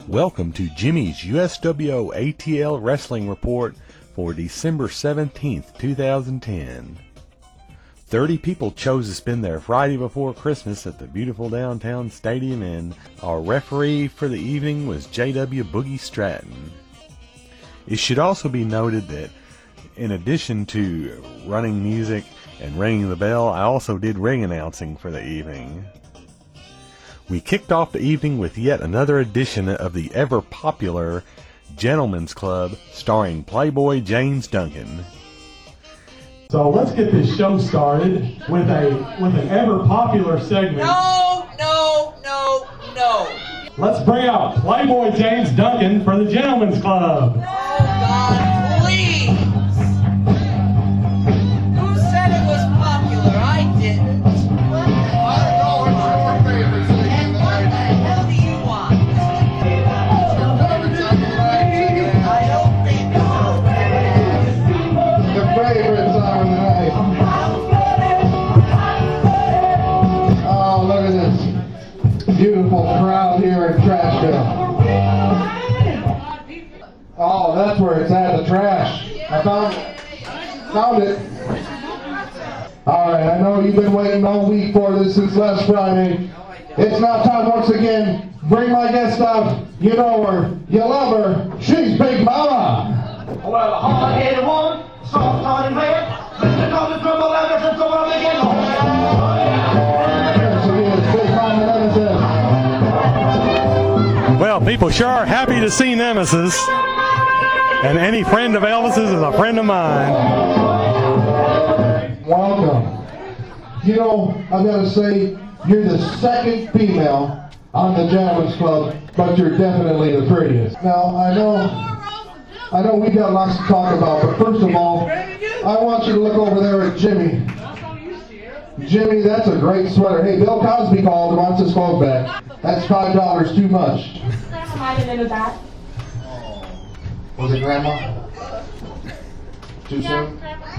Welcome to Jimmy's USWO ATL Wrestling Report for December 17th, 2010. 30 people chose to spend their Friday before Christmas at the beautiful downtown stadium, and our referee for the evening was J.W. Boogie Stratton. It should also be noted that in addition to running music and ringing the bell, I also did ring announcing for the evening. We kicked off the evening with yet another edition of the ever-popular Gentlemen's Club starring Playboy James Duncan. So let's get this show started with an ever-popular segment. No. Let's bring out Playboy James Duncan for the Gentlemen's Club. Oh, God, please. Who said it was popular? I didn't. What the hell do you want? I don't think so. The favorite song tonight. Oh, look at this beautiful crowd here in Trashville. Oh, that's where it's at, the trash. I found it. All right, I know you've been waiting all week for this since last Friday. It's now time once again. Bring my guest out. You know her, you love her. She's Big Mama. Well, a hard-headed woman, soft-hearted man, Mr. Coffee Crumble, I got some trouble, I'm again. Here she is, Big Mama Nemesis. Well, people sure are happy to see Nemesis, and any friend of Elvis's is a friend of mine. Welcome. You know, I've got to say, you're the second female on the Gentlemen's Club, but you're definitely the prettiest. Now, I know we've got lots to talk about, but first of all, I want you to look over there at Jimmy. Jimmy, that's a great sweater. Hey, Bill Cosby called and wants his clothes back. That's $5 too much. I didn't know that. Was it Grandma? Too soon?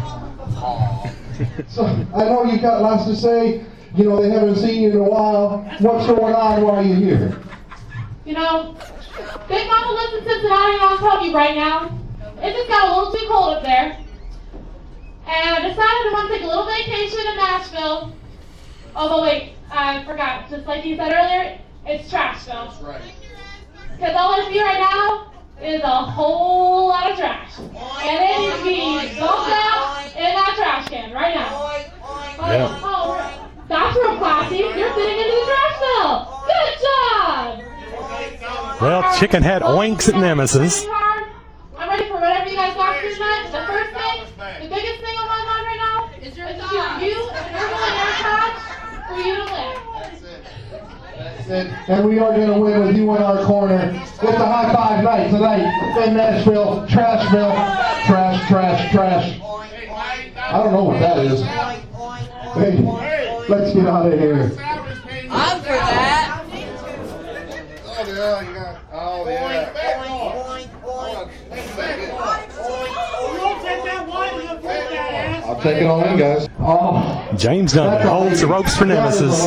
So, I know you got lots to say. You know, they haven't seen you in a while. What's going on while you're here? You know, Big Mama lives in Cincinnati, and I'll tell you right now, it just got a little too cold up there. And I decided I want to take a little vacation in Nashville. Although, wait, I forgot. Just like you said earlier, it's Trashville. That's right. Because all I see right now is a whole lot of trash. And it needs to be dumped out in that trash can right now. Yeah. Oh, that's real classy. You're fitting into the trash bill. Good job. Well, Chicken had oinks at Nemesis. I'm ready for whatever you guys got tonight. The first thing, the biggest thing on my mind right now is to shoot you and your little air patch for you to live. And we are going to win with you in our corner. It's a high five night tonight in Nashville, Trashville. Trash. I don't know what that is. Hey, let's get out of here. I'm for that. Oh, yeah. I'll take it all in, guys. Oh, James Duncan holds the ropes for Nemesis.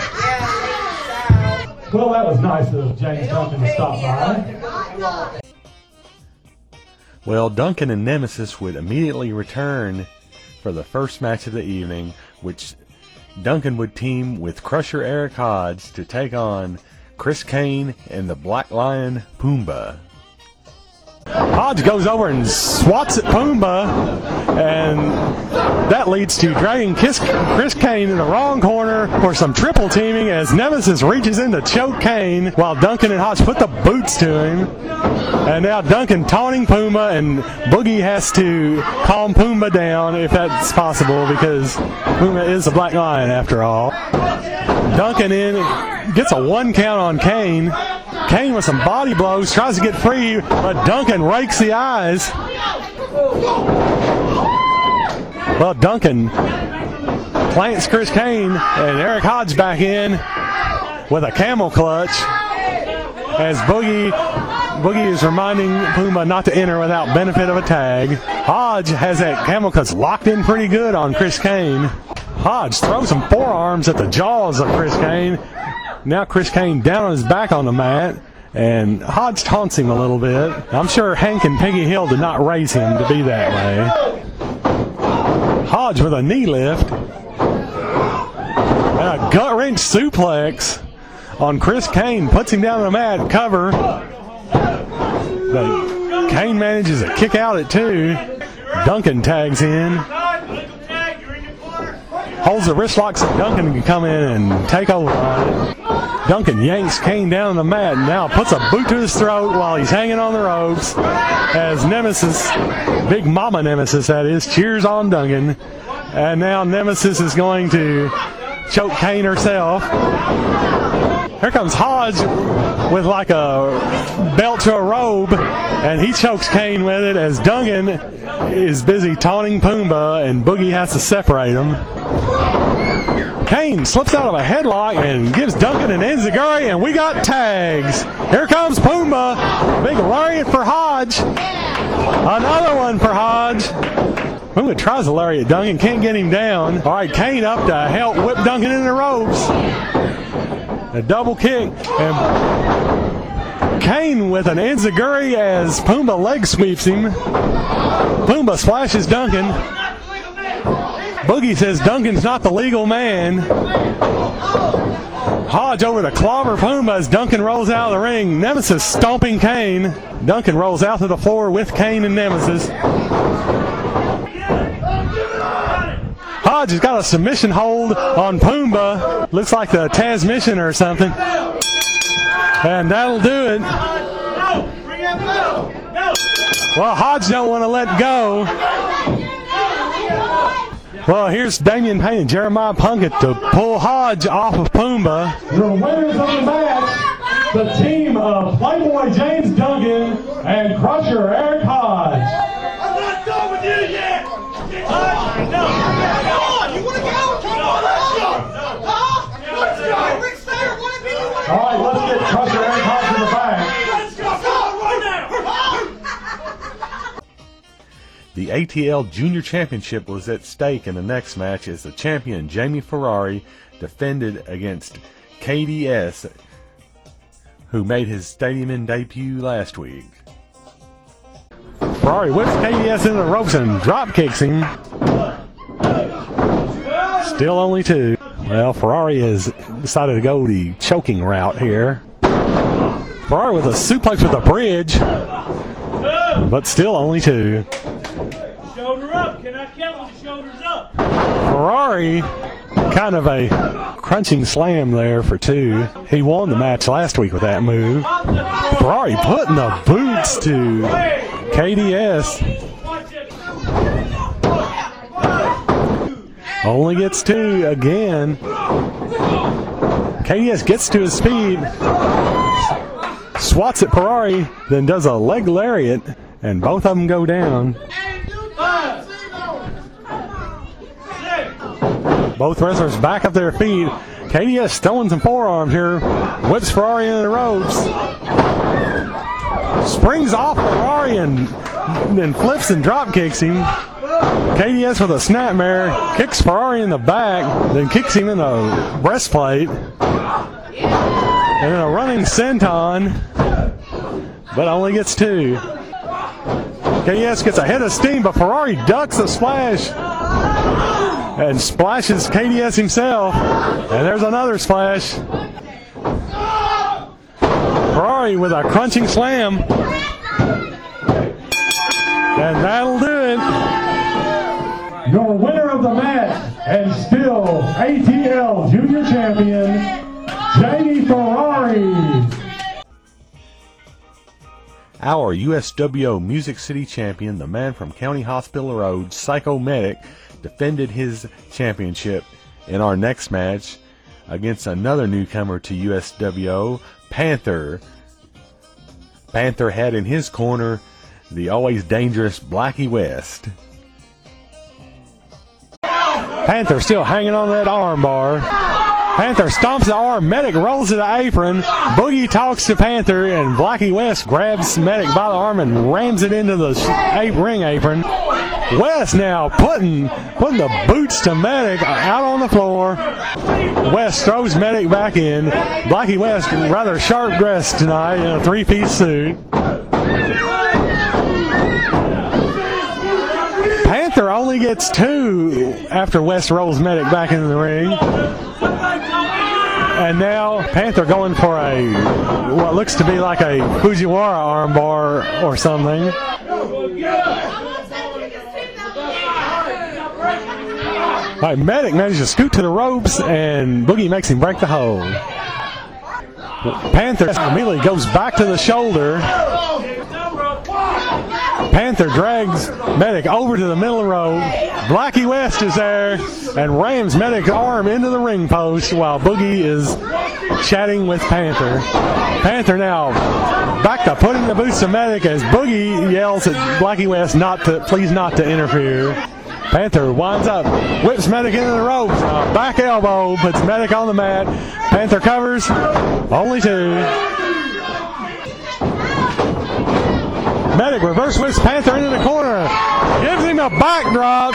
Well, that was nice of James Duncan to stop by. Well, Duncan and Nemesis would immediately return for the first match of the evening, which Duncan would team with Crusher Eric Hodge to take on Chris Kane and the Black Lion Pumbaa. Hodge goes over and swats at Pumbaa, and that leads to dragging Chris Kane in the wrong corner for some triple teaming as Nemesis reaches in to choke Kane while Duncan and Hodge put the boots to him. And now Duncan taunting Pumbaa, and Boogie has to calm Pumbaa down if that's possible, because Pumbaa is the Black Lion after all. Duncan gets a 1 count on Kane. Kane with some body blows, tries to get free, but Duncan rakes the eyes. Well, Duncan plants Chris Kane, and Eric Hodge back in with a camel clutch as Boogie is reminding Pumbaa not to enter without benefit of a tag. Hodge has that camel clutch locked in pretty good on Chris Kane. Hodge throws some forearms at the jaws of Chris Kane. Now Chris Kane down on his back on the mat, And Hodge taunts him a little bit. I'm sure Hank and Peggy Hill did not raise him to be that way. Hodge with a knee lift. And a gut-wrench suplex on Chris Kane. Puts him down on the mat, cover. But Kane manages to kick out at 2. Duncan tags in. Holds the wrist lock so Duncan can come in and take over on it. Duncan yanks Kane down on the mat and now puts a boot to his throat while he's hanging on the ropes as Nemesis, Big Mama Nemesis that is, cheers on Duncan. And now Nemesis is going to choke Kane herself. Here comes Hodge with like a belt to a robe, and he chokes Kane with it as Duncan is busy taunting Pumbaa and Boogie has to separate them. Kane slips out of a headlock and gives Duncan an enziguri, and we got tags. Here comes Pumbaa. Big lariat for Hodge. Another one for Hodge. Pumbaa tries to lariat Duncan, can't get him down. All right, Kane up to help whip Duncan in the ropes. A double kick, and Kane with an enziguri as Pumbaa leg sweeps him. Pumbaa splashes Duncan. Boogie says Duncan's not the legal man. Hodge over to clobber Pumbaa as Duncan rolls out of the ring. Nemesis stomping Kane. Duncan rolls out to the floor with Kane and Nemesis. Hodge has got a submission hold on Pumbaa. Looks like the Tasmission or something. And that'll do it. Well, Hodge don't want to let go. Well, here's Damian Payne and Jeremiah Punkett to pull Hodge off of Pumbaa. Your winners of the match, the team of Playboy James Duncan and Crusher Eric Hodge. I'm not done with you yet! No! Come on! You want to go? Come on, let's go! Let's go! Rick Slater, what if you want to go? All right, let's get Crusher Eric Hodge in the back. Let's go! Come on, right now! The ATL Junior Championship was at stake in the next match as the champion Jamie Ferrari defended against KDS, who made his Stadium debut last week. Ferrari whips KDS into the ropes and drop kicks him. Still only 2. Well, Ferrari has decided to go the choking route here. Ferrari with a suplex with a bridge, but still only 2. Shoulder up! Can I count with the shoulders up? Ferrari, kind of a crunching slam there for 2. He won the match last week with that move. Ferrari putting the boots to KDS. Only gets 2 again. KDS gets to his feet, swats at Ferrari, then does a leg lariat, and both of them go down. Both wrestlers back up their feet. KDS throwing some forearms here. Whips Ferrari into the ropes. Springs off Ferrari and then flips and drop kicks him. KDS with a snapmare. Kicks Ferrari in the back. Then kicks him in the breastplate. And then a running senton. But only gets 2. KDS gets a head of steam, but Ferrari ducks the splash and splashes KDS himself. And there's another splash. Ferrari with a crunching slam. And that'll do it. Your winner of the match and still ATL Junior Champion, Jamie Ferrari. Our USWO Music City champion, the man from County Hospital Road, Psycho Medic, defended his championship in our next match against another newcomer to USWO, Panther. Panther had in his corner the always dangerous Blackie West. Panther still hanging on that arm bar. Panther stomps the arm. Medic rolls to the apron. Boogie talks to Panther, and Blackie West grabs Medic by the arm and rams it into the ring apron. West now putting the boots to Medic out on the floor. West throws Medic back in. Blackie West rather sharp dressed tonight in a three-piece suit. Panther only gets 2 after West rolls Medic back into the ring. And now Panther going for what looks to be like a Fujiwara armbar or something. All right, Medic manages to scoot to the ropes, and Boogie makes him break the hold. Panther immediately goes back to the shoulder. Panther drags Medic over to the middle of the rope. Blackie West is there and rams Medic's arm into the ring post while Boogie is chatting with Panther. Panther now back to putting the boots to Medic as Boogie yells at Blackie West please not to interfere. Panther winds up, whips Medic into the ropes, back elbow, puts Medic on the mat. Panther covers, only 2. Medic reverse whips Panther into the corner, gives him a backdrop,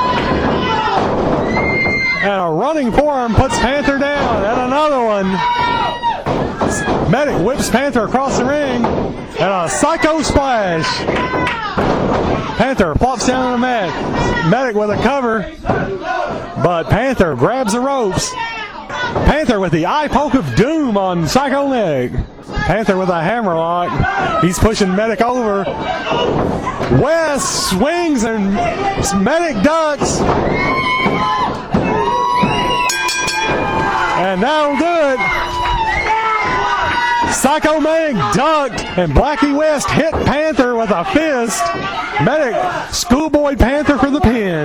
and a running forearm puts Panther down, and another one. Medic whips Panther across the ring, and a psycho splash. Panther flops down on the mat. Medic with a cover, but Panther grabs the ropes. Panther with the eye poke of doom on Psycho Medic. Panther with a hammerlock. He's pushing Medic over. West swings and Medic ducks. And that'll do it. Psycho Medic ducked, and Blackie West hit Panther with a fist. Medic schoolboy Panther for the pin.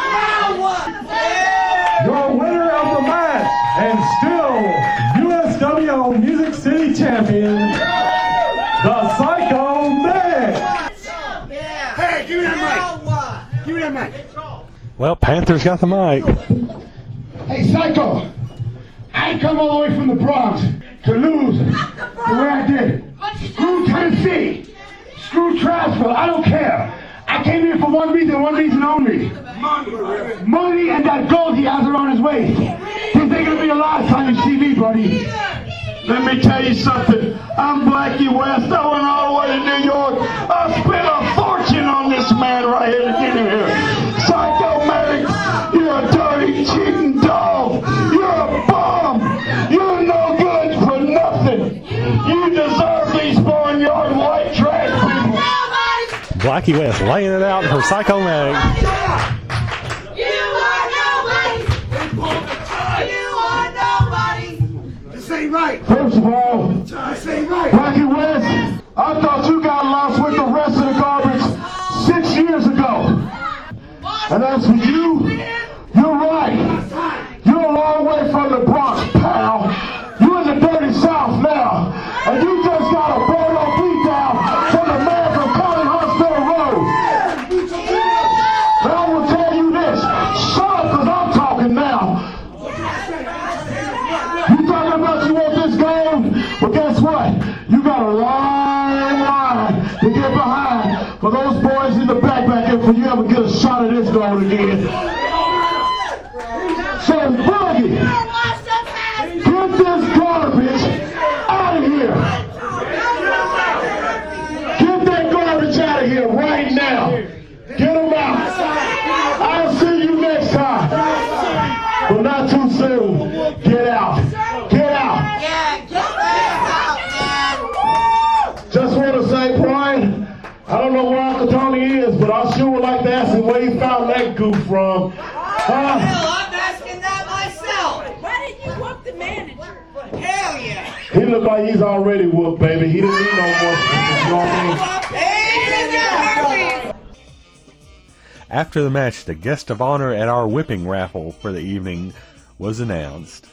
Your winner of the match, and still USWO Music City champion, the Psycho Medic. Hey, give me that mic. Give me that mic. Well, Panther's got the mic. Hey, Psycho, I ain't come all the way from the Bronx to lose the way I did. Screw Tennessee. Screw Trashville. I don't care. I came here for one reason only. Money and that gold he has around his waist. He's ain't gonna be a last time you see me, buddy. Let me tell you something. I'm Blackie West. I went all the way to New York. I spent a fortune on this man right here to get him here. Psycho Medic, you're a dirty, cheating dog. You're a bum. You're no good for nothing. You deserve these barnyard white trash people. Blackie West laying it out for Psycho Medic. You are nobody. You are nobody. This ain't right. First of all, This ain't right. Blackie West, I thought you got lost with the rest of the garbage 6 years ago. And as for you, you're right. You're a long way from the Bronx, pal. You're in the dirty South now. And you just got a bold beat down from the man from County Hospital Road. And I will tell you this. Shut up, because I'm talking now. You talking about you want this gold? Well, guess what? You got a long line to get behind for those boys in the back if you ever get a shot at this gold again. So, Boogie, get this garbage out of here. Get that garbage out of here right now. Get them out. I'll see you next time. But not too soon. Get out. Get out. Yeah, get out, man. Just want to say, Brian, I don't know where Uncle Tony is, but I sure would like to ask him where he found that goof from. Hell, I'm asking that myself. Why did you whoop the manager? Hell yeah. He look like he's already whooped, baby. He didn't need no more. You know what I mean? After the match, the guest of honor at our whipping raffle for the evening was announced.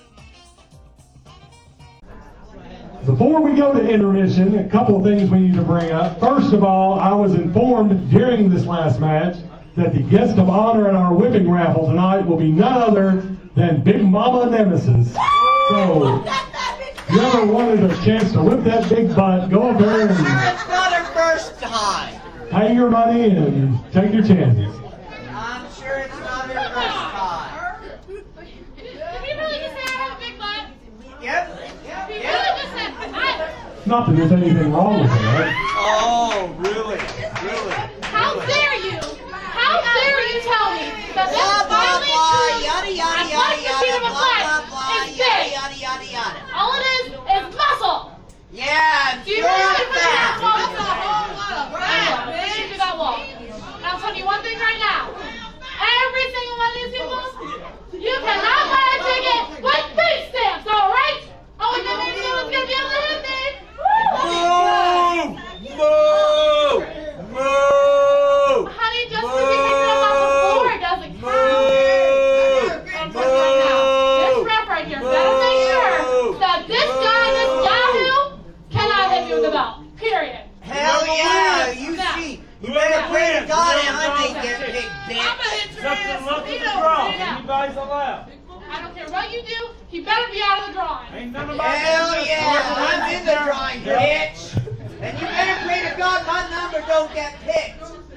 Before we go to intermission, a couple of things we need to bring up. First of all, I was informed during this last match that the guest of honor at our whipping raffle tonight will be none other than Big Mama Nemesis. So, if you ever wanted a chance to whip that big butt, go up there and It's not her first time. pay your money and take your chances. I'm sure it's not her first time. Did he really just say I have a big butt? Yep. He really just said, Not that there's anything wrong with that. Oh, really? Really? how dare you? How dare you tell me that this Blah, blah, finally blah, true yada, yada, athletic yada, machine yada, of a blah, flesh blah, blah, is yada, big. yada, yada, yada. All it is muscle. Yeah, Do you sure really is put that that. wall? That's a whole lot of crap. Do that wall. And I'll tell you one thing right now. Every single one of these people, you cannot buy a ticket with food stamps, all right? Oh, and then maybe someone's going to be able to hit me. Move! Move! Move! Honey, just because you picked it up off the floor doesn't count. And just right now, this ref right here better make sure that this guy, this Yahoo, cannot hit me with a belt. Period. Hell yeah, you Now. see. You better pray to God and I ain't get big, bitch. Something luck of the draw. Anybody's allowed. I don't care what you do, he better be out of the drawing. Ain't none of my Hell business. yeah, I'm in the drawing, bitch. And you better pray to God my number don't get picked.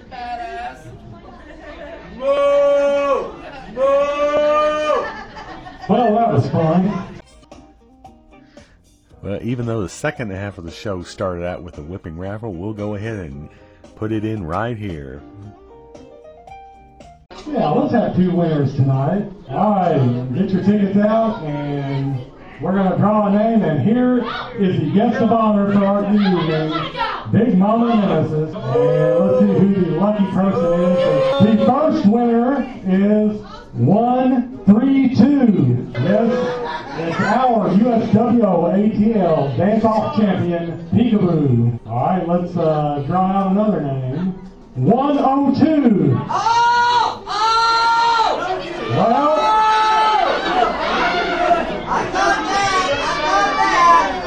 Move! Move! Well, that was fun. Well, even though the second half of the show started out with a whipping raffle, we'll go ahead and put it in right here. Yeah, let's have 2 winners tonight. All right, get your tickets out, and we're going to draw a name, and here is the guest of honor for our evening, Big Mama Nemesis. And let's see who the lucky person is. The first winner is 132. Yes, it's our USWO ATL Dance-Off Champion, Peekaboo. All right, let's draw out another name. 102. Oh! Oh! Well, I got that!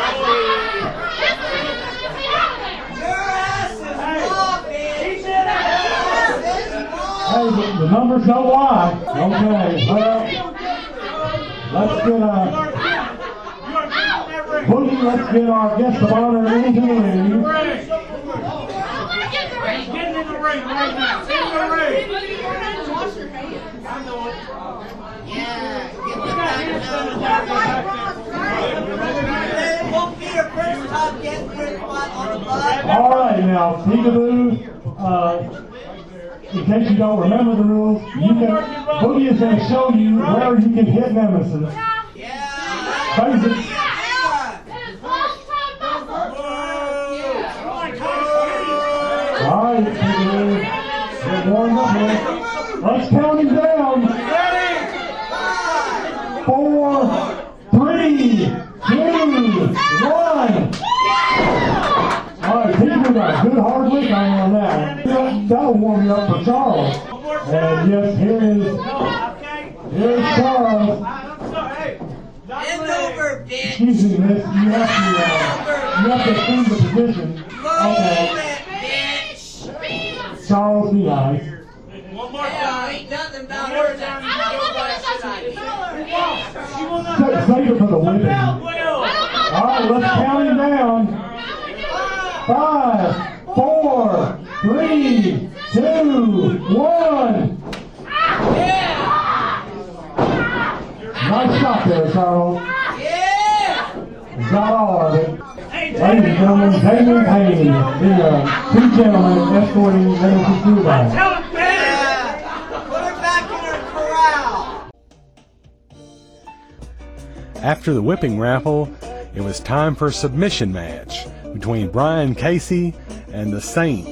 Your ass is raw, bitch! Your ass is raw! hey, the numbers don't lie. Okay, well, let's get Boogie, let's get our guest of honor into the ring. Get in the ring right now. Get in the ring. I know it. Yeah, it won't be your first time getting your spot on the butt. All right, now, Peekaboo, in case you don't remember the rules, Boogie is going to show you where you can hit Nemesis. Yeah! Basic. All right, Peekaboo, get warmed up here. Let's count him down. 4, 3, 2, 1. All right, Peekaboo got a good hard lick on that. That'll warm you up for Charles. And yes, here's Charles. Bend over, bitch! Excuse me, miss. You have to assume the position. Roll Okay. it, bitch! Charles, be nice. One more Yeah, time. ain't nothing about her that I don't want you to touch me. She will not. Save it for the whipping. Belt All will. right, let's count him down. 5, 4, 3, 2, 1. Nice shot there, Charles. Yeah! Got all of it. Hey, Ladies and gentlemen, Damon Payne, the 2 gentlemen escorting Nemesis through that. tell him, man. Yeah! Put her back in her corral! After the whipping raffle, it was time for a submission match between Brian Casey and the Saint.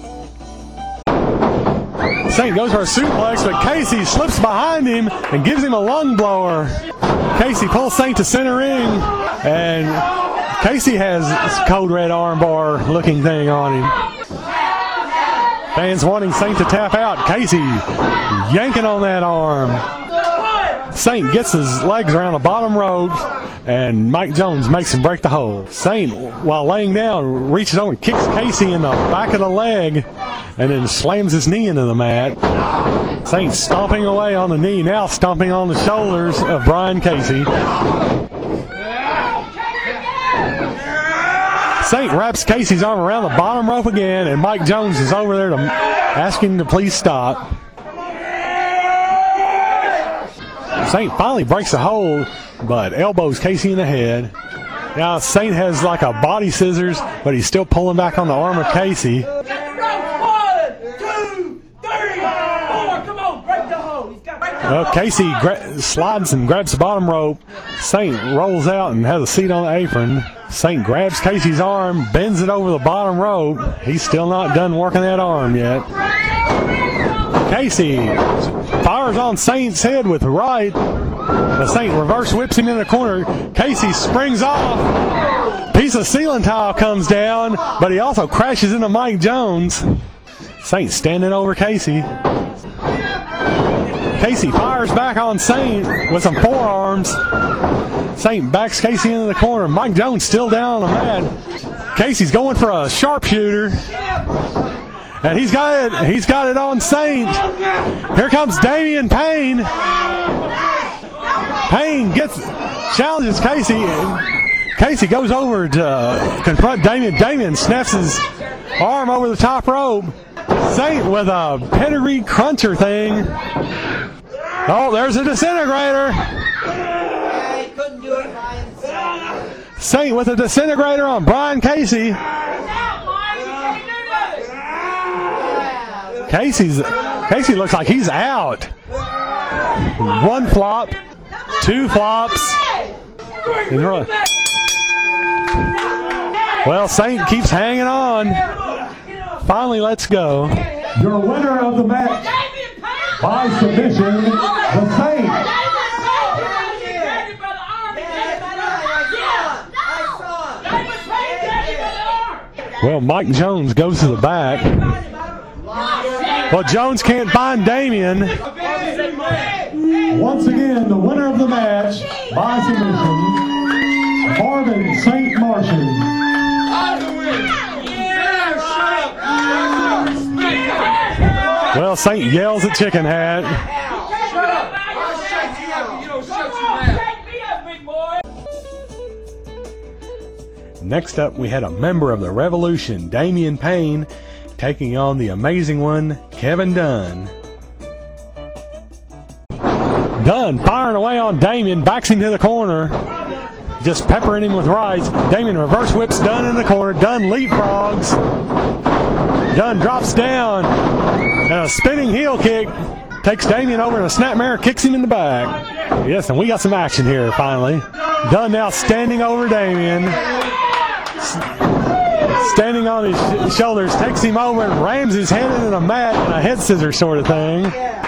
Saint goes for a suplex, but Casey slips behind him and gives him a lung blower. Casey pulls Saint to center ring, and Casey has this code red armbar looking thing on him. Fans wanting Saint to tap out. Casey yanking on that arm. Saint gets his legs around the bottom rope, and Mike Jones makes him break the hold. Saint, while laying down, reaches over and kicks Casey in the back of the leg and then slams his knee into the mat. Saint stomping away on the knee, now stomping on the shoulders of Brian Casey. Saint wraps Casey's arm around the bottom rope again, and Mike Jones is over there to ask him to please stop. Saint finally breaks the hold, but elbows Casey in the head. Now Saint has like a body scissors, but he's still pulling back on the arm of Casey. 1, 2, 3, 4. Come on, break the hold. He's got to break the hold. Casey slides and grabs the bottom rope. Saint rolls out and has a seat on the apron. Saint grabs Casey's arm, bends it over the bottom rope. He's still not done working that arm yet. Casey fires on Saint's head with the right. The Saint reverse whips him in the corner. Casey springs off. Piece of ceiling tile comes down, but he also crashes into Mike Jones. Saint standing over Casey. Casey fires back on Saint with some forearms. Saint backs Casey into the corner. Mike Jones still down on the mat. Casey's going for a sharpshooter. And he's got it on Saint. Here comes Damian Payne. Payne challenges Casey. Casey goes over to confront Damian. Damian snaps his arm over the top rope. Saint with a pedigree cruncher thing. Oh, there's a disintegrator. Saint with a disintegrator on Brian Casey. Casey looks like he's out. 1 flop, 2 flops. Well, Saint keeps hanging on. Finally lets go. Your winner of the match by submission, the Saint. Well, Mike Jones goes to the back. Well, Jones can't find Damian. Once again, the winner of the match by submission, Marvin St. Martian. Well, Saint yells at Chicken Hat. Next up, we had a member of the Revolution, Damian Payne, taking on the amazing one, Kevin Dunn. Dunn firing away on Damian, backs him to the corner, just peppering him with rights. Damian reverse whips Dunn in the corner. Dunn leapfrogs. Dunn drops down, and a spinning heel kick takes Damian over, and a snapmare kicks him in the back. Yes, and we got some action here finally. Dunn now standing over Damian. Standing on his shoulders, takes him over and rams his head into the mat in a head scissors sort of thing.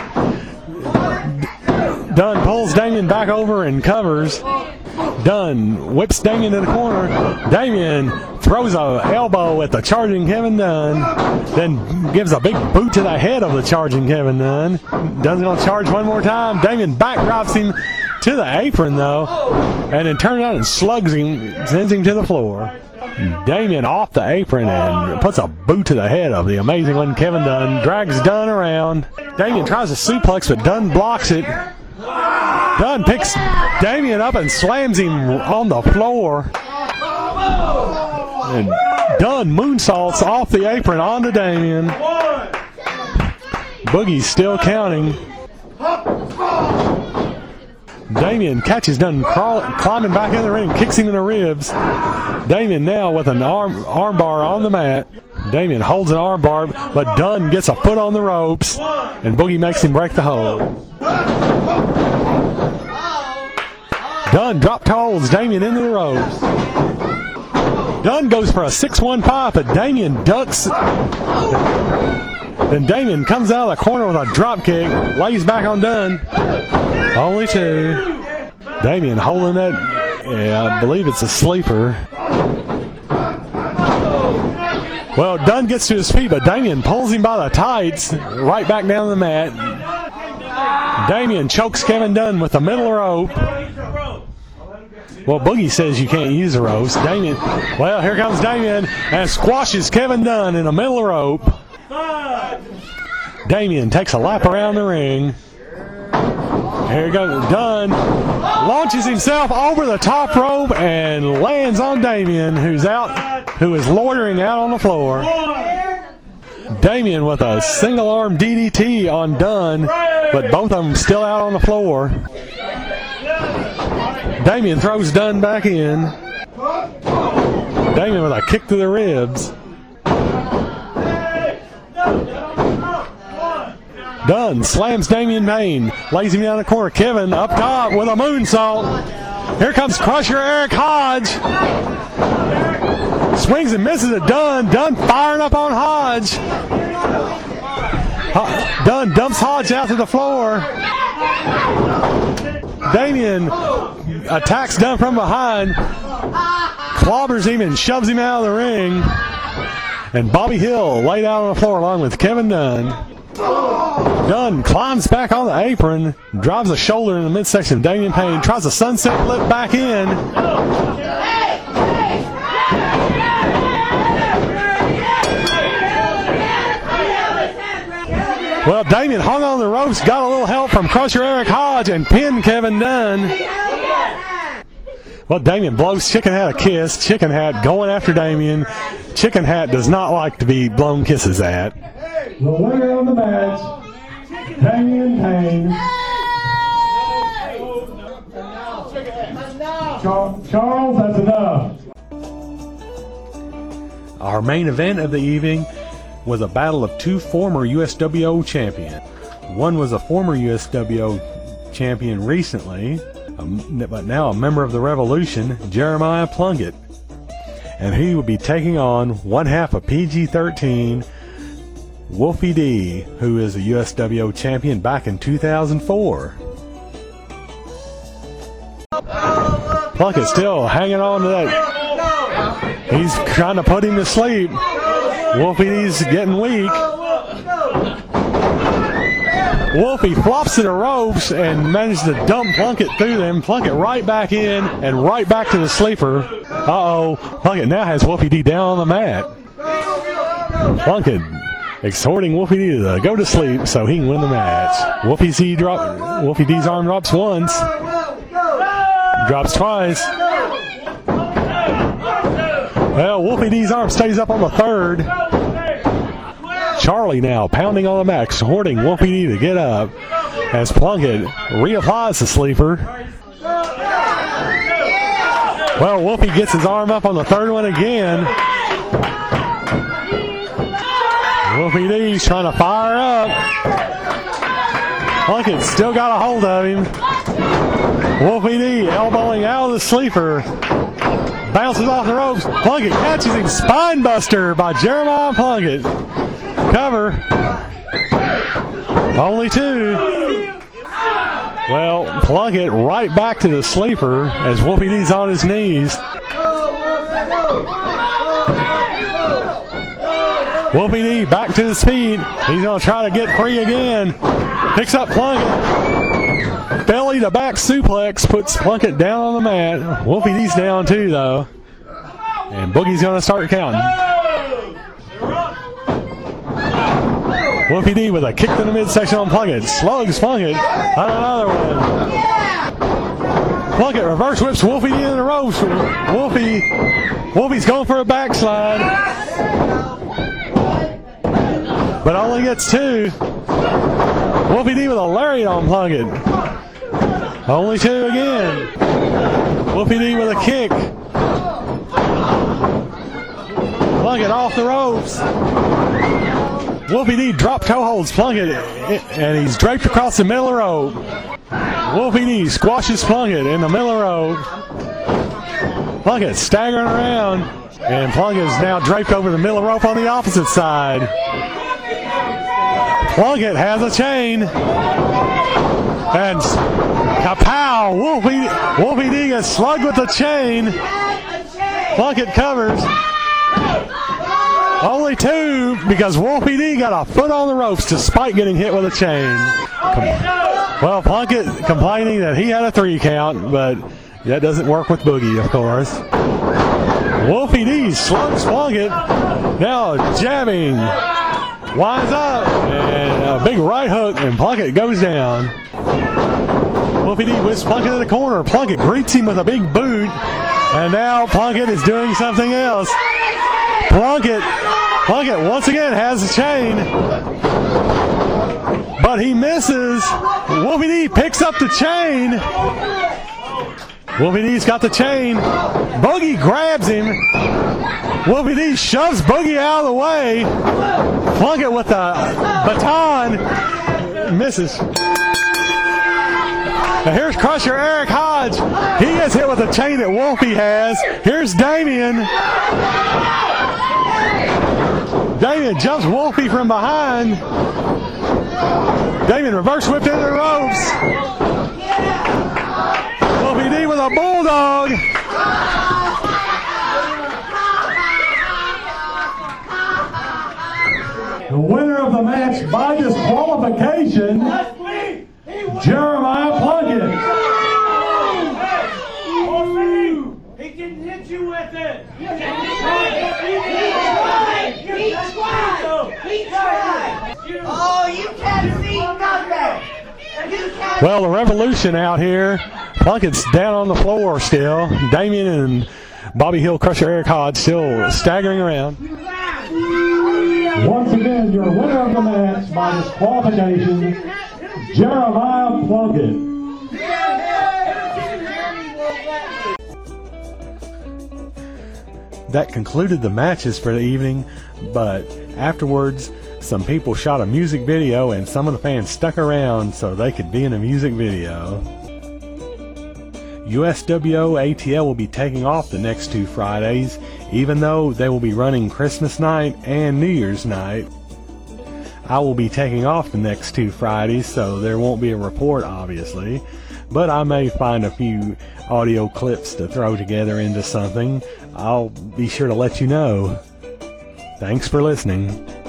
Dunn pulls Damian back over and covers. Dunn whips Damian to the corner. Damian throws an elbow at the charging Kevin Dunn, then gives a big boot to the head of the charging Kevin Dunn. Dunn's going to charge one more time. Damian backdrops him to the apron though, and then turns out and slugs him, sends him to the floor. Damian off the apron and puts a boot to the head of the amazing one Kevin Dunn, drags Dunn around. Damian tries to suplex, but Dunn blocks it. Dunn picks Damian up and slams him on the floor. And Dunn moonsaults off the apron onto Damian. Boogie's still counting. Damian catches Dunn climbing back in the ring, kicks him in the ribs. Damian now with an arm bar on the mat. Damian holds an arm bar, but Dunn gets a foot on the ropes, and Boogie makes him break the hold. Dunn drop holds Damian into the ropes. Dunn goes for a 6-1 pop, but Damian ducks. Then Damian comes out of the corner with a drop kick, lays back on Dunn. Only 2. Damian holding that, I believe it's a sleeper. Well, Dunn gets to his feet, but Damian pulls him by the tights, right back down the mat. Damian chokes Kevin Dunn with the middle rope. Well, Boogie says you can't use the ropes. Damien, well, here comes Damien and squashes Kevin Dunn in the middle of the rope. Damien takes a lap around the ring. Here goes Dunn, launches himself over the top rope and lands on Damien, who is loitering out on the floor. Damien with a single arm DDT on Dunn, but both of them still out on the floor. Damien throws Dunn back in. Damien with a kick to the ribs. Dunn slams Damien Payne, lays him down the corner. Kevin up top with a moonsault. Here comes Crusher Eric Hodge. Swings and misses at Dunn. Dunn firing up on Hodge. Dunn dumps Hodge out to the floor. Damien attacks Dunn from behind, clobbers him and shoves him out of the ring. And Bobby Hill laid out on the floor along with Kevin Dunn. Dunn climbs back on the apron, drives a shoulder in the midsection of Damien Payne, tries a sunset flip back in. Well, Damien hung on the ropes, got a little help from Crusher Eric Hodge, and pinned Kevin Dunn. Well, Damien blows Chicken Hat a kiss. Chicken Hat going after Damien. Chicken Hat does not like to be blown kisses at. The winner of the match, Damien Payne. Charles, that's enough. Our main event of the evening was a battle of two former USWO champions. One was a former USWO champion recently, but now a member of the Revolution, Jeremiah Plunkett. And he would be taking on one half of PG-13, Wolfie D, who is a USWO champion back in 2004. Plunkett still hanging on to that. He's trying to put him to sleep. Wolfie D's getting weak. Wolfie flops to the ropes and manages to dump Plunkett through them. Plunkett right back in and right back to the sleeper. Uh-oh. Plunkett now has Wolfie D down on the mat. Plunkett exhorting Wolfie D to go to sleep so he can win the match. Wolfie D's arm drops once. Drops twice. Well, Wolfie D's arm stays up on the third. Charlie now pounding on the mat, exhorting Wolfie D to get up as Plunkett reapplies the sleeper. Well, Wolfie gets his arm up on the third one again. Wolfie D's trying to fire up. Plunkett still got a hold of him. Wolfie D elbowing out of the sleeper. Bounces off the ropes. Plunkett catches him. Spine buster by Jeremiah Plunkett. Cover. Only two. Well, Plunkett right back to the sleeper as Wolfie D's on his knees. Wolfie D back to his feet. He's going to try to get free again. Picks up Plunkett. Belly to back suplex puts Plunkett down on the mat. Wolfie D's down too, though. And Boogie's going to start counting. Wolfie D with a kick to the midsection on Plunkett. Slugs Plunkett on another one. Plunkett reverse whips Wolfie D in the ropes. Wolfie's going for a backslide. But only gets two. Wolfie D with a lariat on Plunkett. Only two again. Wolfie D with a kick. Plunkett off the ropes. Wolfie D drop toe holds Plunkett, and he's draped across the middle of the rope. Wolfie D squashes Plunkett in the middle of the rope. Plunkett staggering around, and Plunkett is now draped over the middle of the rope on the opposite side. Plunkett has a chain. And kapow! Wolfie D gets slugged with the chain. Plunkett covers. Only two because Wolfie D got a foot on the ropes despite getting hit with a chain. Well, Plunkett complaining that he had a 3 count, but That doesn't work with Boogie, of course. Wolfie D slugs Plunkett. Now jabbing. Winds up. And a big right hook, and Plunkett goes down. Wolfie D whisks Plunkett in the corner. Plunkett greets him with a big boot. And now Plunkett is doing something else. Plunkett once again has the chain. But he misses. Wolfie D picks up the chain. Wolfie D's got the chain. Boogie grabs him. Wolfie D shoves Boogie out of the way. Plunkett with the baton misses. Now here's Crusher Eric Hodge. He gets hit with the chain that Wolfie has. Here's Damien. Damien jumps Wolfie from behind. Damien reverse whipped into the ropes. Wolfie D with a bulldog. The winner of the match by disqualification, Jeremiah Plunkett. He didn't hit you with it. He tried. Oh, you can't see nothing. Well, the revolution out here. Plunkett's down on the floor still. Damien and Bobby Hill, Crusher Eric Hodge still staggering around. Once again, your winner of the match by disqualification, Jeremiah Plunkett. That concluded the matches for the evening, but afterwards, some people shot a music video and some of the fans stuck around so they could be in a music video. USWO ATL will be taking off the next 2 Fridays, even though they will be running Christmas night and New Year's night. I will be taking off the next 2 Fridays, so there won't be a report, obviously, but I may find a few audio clips to throw together into something. I'll be sure to let you know. Thanks for listening.